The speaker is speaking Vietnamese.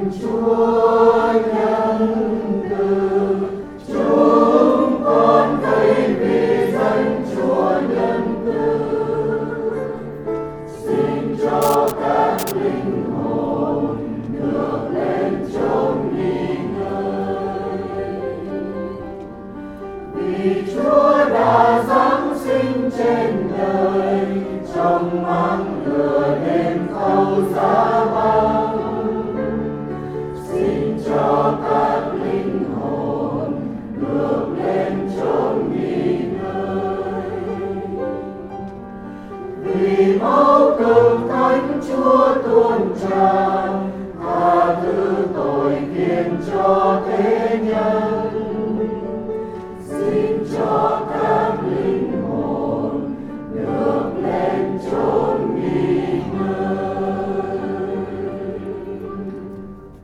Chúa nhân từ, chúng con thấy vì danh Chúa nhân từ. Xin cho các linh hồn được lên chốn nghỉ ngơi, vì Chúa đã giáng sinh trên đời trong màn lửa đêm thâu giá băng. Xin cho các linh hồn được lên chốn nghỉ ngơi, vì máu cực thánh Chúa tuôn tràn tha thứ tội khiên cho thế nhân.